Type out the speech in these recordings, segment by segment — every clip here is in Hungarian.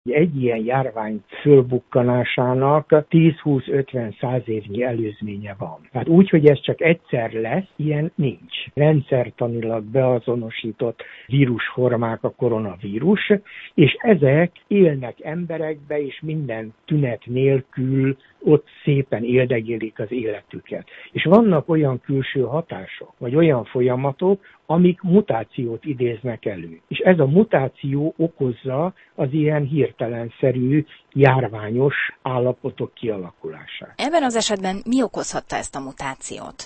Egy ilyen járvány fölbukkanásának 10-20-50-100 évnyi előzménye van. Tehát úgy, hogy ez csak egyszer lesz, ilyen nincs. Rendszertanilag beazonosított vírusformák a koronavírus, és ezek élnek emberekbe, és minden tünet nélkül ott szépen éldegélik az életüket. És vannak olyan külső hatások, vagy olyan folyamatok, amik mutációt idéznek elő. És ez a mutáció okozza az ilyen hirtelenszerű, járványos állapotok kialakulását. Ebben az esetben mi okozhatta ezt a mutációt?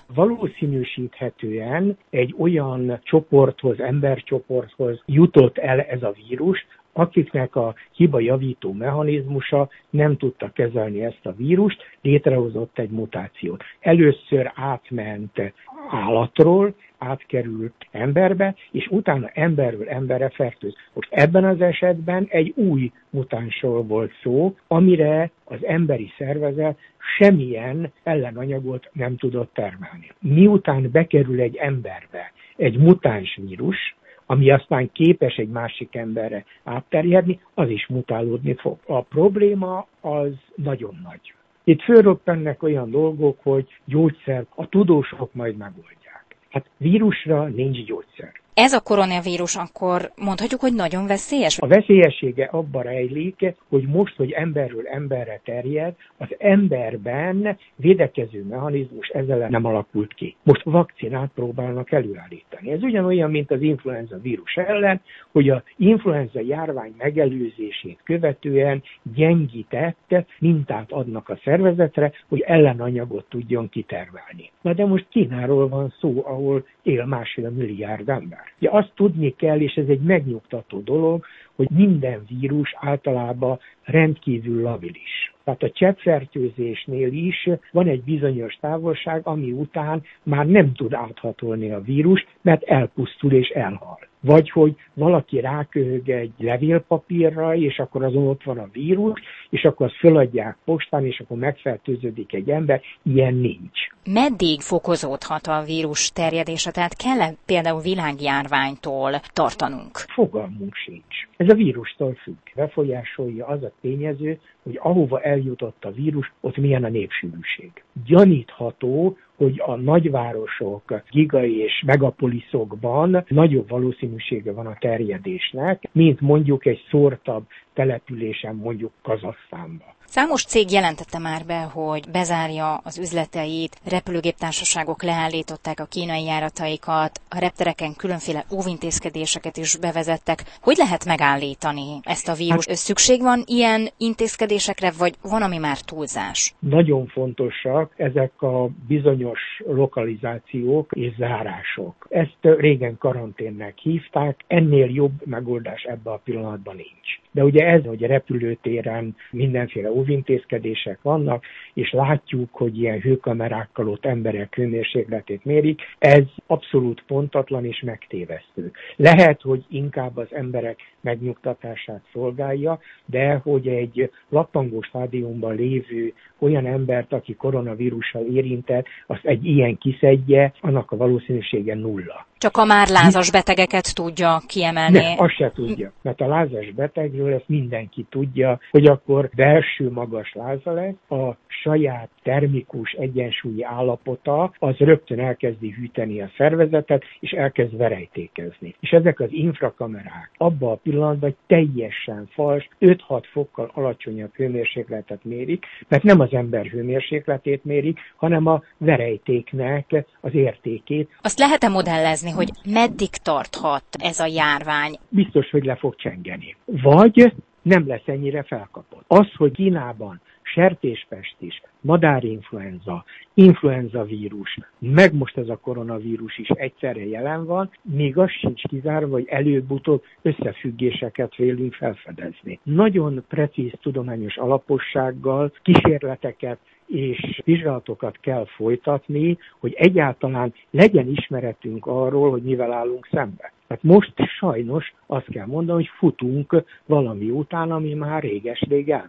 Valószínűsíthetően egy olyan csoporthoz, embercsoporthoz jutott el ez a vírus, akiknek a hibajavító mechanizmusa nem tudta kezelni ezt a vírust, létrehozott egy mutációt. Először átment állatról, átkerült emberbe, és utána emberről emberre fertőz. Most ebben az esetben egy új mutánsról volt szó, amire az emberi szervezet semmilyen ellenanyagot nem tudott termelni. Miután bekerül egy emberbe egy mutáns vírus, ami aztán képes egy másik emberre átterjedni, az is mutálódni fog. A probléma az nagyon nagy. Itt fölroppannak olyan dolgok, hogy gyógyszer, a tudósok majd megoldják. Hát vírusra nincs gyógyszer. Ez a koronavírus akkor mondhatjuk, hogy nagyon veszélyes? A veszélyessége abban rejlik, hogy most, hogy emberről emberre terjed, az emberben védekező mechanizmus ezzel nem alakult ki. Most vakcinát próbálnak előállítani. Ez ugyanolyan, mint az influenza vírus ellen, hogy az influenza járvány megelőzését követően gyengített mintát adnak a szervezetre, hogy ellenanyagot tudjon kitermelni. Na de most Kínáról van szó, ahol él 1,5 milliárd ember. Ugye azt tudni kell, és ez egy megnyugtató dolog, hogy minden vírus általában rendkívül labilis. Tehát a cseppfertőzésnél is van egy bizonyos távolság, ami után már nem tud áthatolni a vírus, mert elpusztul és elhal. Vagy hogy valaki ráköhög egy levélpapírra, és akkor azon ott van a vírus, és akkor azt föladják postán, és akkor megfertőződik egy ember. Ilyen nincs. Meddig fokozódhat a vírus terjedése? Tehát kell-e például világjárványtól tartanunk? Fogalmunk sincs. Ez a vírustól függ. Befolyásolja az a tényező, hogy ahova eljutott a vírus, ott milyen a népsűrűség. Gyanítható, hogy a nagyvárosok, gigai és megapoliszokban nagyobb valószínűsége van a terjedésnek, mint mondjuk egy szórtabb településen, mondjuk Kazahsztánban. Számos cég jelentette már be, hogy bezárja az üzleteit, repülőgéptársaságok leállították a kínai járataikat, a reptereken különféle óvintézkedéseket is bevezettek. Hogy lehet megállítani ezt a vírust? Szükség van ilyen intézkedésekre, vagy van, ami már túlzás? Nagyon fontosak ezek a bizonyos lokalizációk és zárások. Ezt régen karanténnek hívták, ennél jobb megoldás ebben a pillanatban nincs. De ugye ez, hogy a repülőtéren mindenféle óvintézkedések vannak, és látjuk, hogy ilyen hőkamerákkal ott emberek hőmérsékletét mérik, ez abszolút pontatlan és megtévesztő. Lehet, hogy inkább az emberek megnyugtatását szolgálja, de hogy egy lappangó stádiumban lévő olyan embert, aki koronavírussal érintett, azt egy ilyen kiszedje, annak a valószínűsége nulla. Csak a már lázas betegeket tudja kiemelni. Nem, azt se tudja, mert a lázas betegről ezt mindenki tudja, hogy akkor belső magas láza lesz, a saját termikus egyensúlyi állapota, az rögtön elkezdi hűteni a szervezetet, és elkezd verejtékezni. És ezek az infrakamerák abban a pillanatban teljesen fals, 5-6 fokkal alacsonyabb hőmérsékletet mérik, mert nem az ember hőmérsékletét mérik, hanem a verejtéknek az értékét. Azt lehet-e modellezni, hogy meddig tarthat ez a járvány? Biztos, hogy le fog csengeni. Vagy nem lesz ennyire felkapott. Az, hogy Kínában sertéspest is, madárinfluenza, influenzavírus, meg most ez a koronavírus is egyszerre jelen van, még az sincs kizárva, hogy előbb-utóbb összefüggéseket vélünk felfedezni. Nagyon precíz tudományos alapossággal kísérleteket és vizsgálatokat kell folytatni, hogy egyáltalán legyen ismeretünk arról, hogy mivel állunk szembe. Tehát most sajnos azt kell mondani, hogy futunk valami után, ami már réges-rég elment.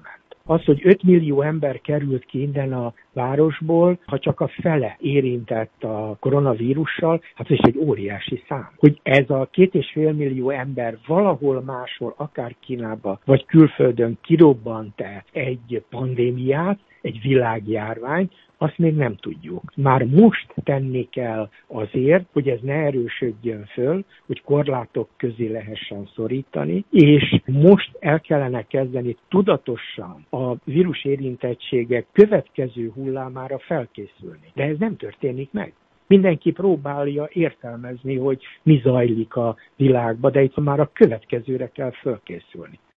Az, hogy 5 millió ember került ki innen a városból, ha csak a fele érintett a koronavírussal, hát ez egy óriási szám. Hogy ez a 2,5 millió ember valahol máshol, akár Kínába, vagy külföldön kirobbant-e egy pandémiát, egy világjárványt, azt még nem tudjuk. Már most tenni kell azért, hogy ez ne erősödjön föl, hogy korlátok közé lehessen szorítani, és most el kellene kezdeni tudatosan a vírus érintettségek következő hullámára felkészülni. De ez nem történik meg. Mindenki próbálja értelmezni, hogy mi zajlik a világban, de itt már a következőre kell felkészülni.